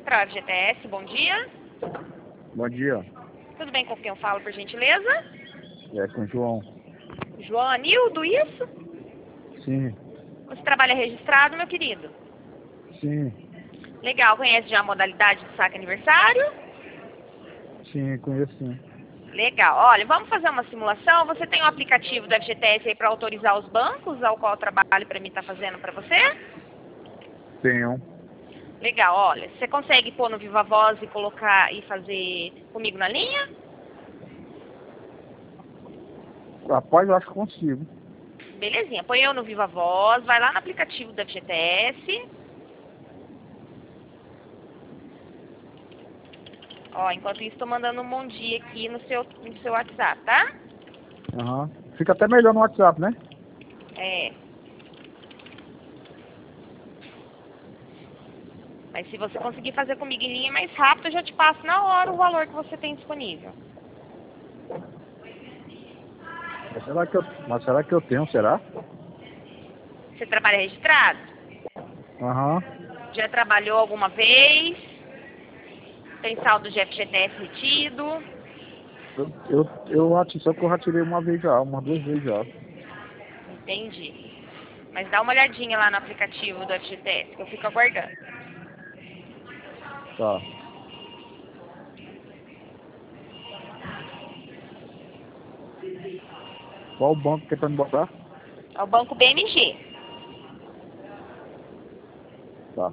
Central FGTS, bom dia. Bom dia. Tudo bem com quem eu falo, por gentileza? É com o João. João Anildo, isso? Sim, Você trabalha registrado, meu querido? sim, Legal, conhece já a modalidade do saque aniversário? sim, conheço sim. Legal, olha, vamos fazer uma simulação. Você tem um aplicativo da FGTS aí para autorizar os bancos ao qual eu trabalho para mim estar fazendo para você? Tenho. Legal, olha, você consegue pôr no Viva Voz e colocar e fazer comigo na linha? Rapaz, eu acho que consigo. Belezinha, põe eu no Viva Voz, vai lá no aplicativo da FGTS. Ó, enquanto isso, estou mandando um bom dia aqui no seu WhatsApp, tá? Aham. Fica até melhor no WhatsApp, né? É. Mas se você conseguir fazer comigo em linha mais rápido, eu já te passo na hora o valor que você tem disponível. Mas será que eu tenho, será? Você trabalha registrado? Aham. Já trabalhou alguma vez? Tem saldo de FGTS retido? Só que eu já tirei uma vez já, umas 2 vezes já. Entendi. Mas dá uma olhadinha lá no aplicativo do FGTS, que eu fico aguardando. Tá. Qual o banco que é pra me botar? É o Banco BMG. Tá.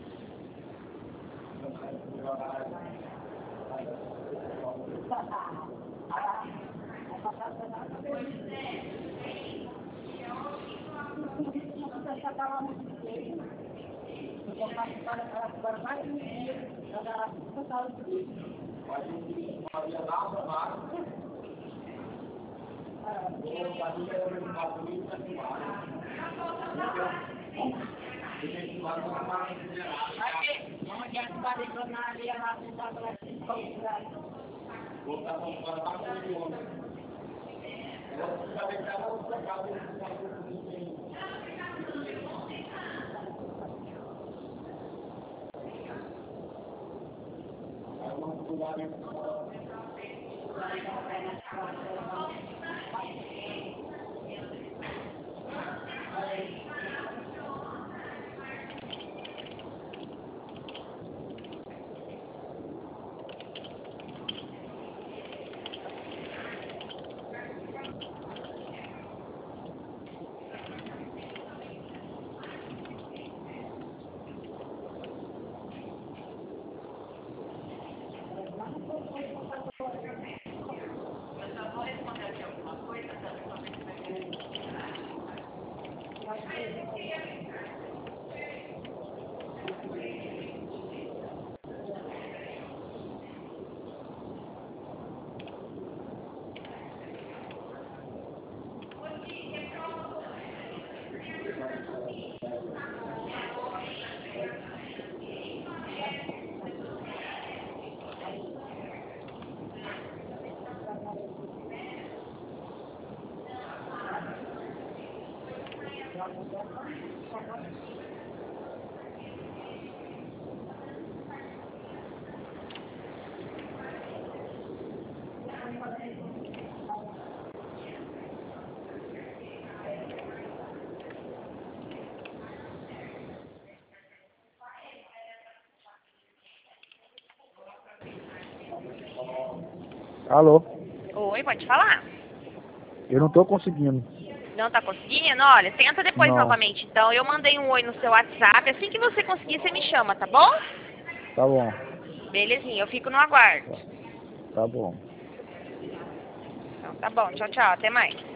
Alô? Oi, pode falar? Eu não tô conseguindo. Não tá conseguindo? Olha, tenta depois Não. novamente. Então, eu mandei um oi no seu WhatsApp. Assim que você conseguir, você me chama, tá bom? Tá bom. Belezinha, eu fico no aguardo. Tá bom. Então, tá bom. Tchau, tchau. Até mais.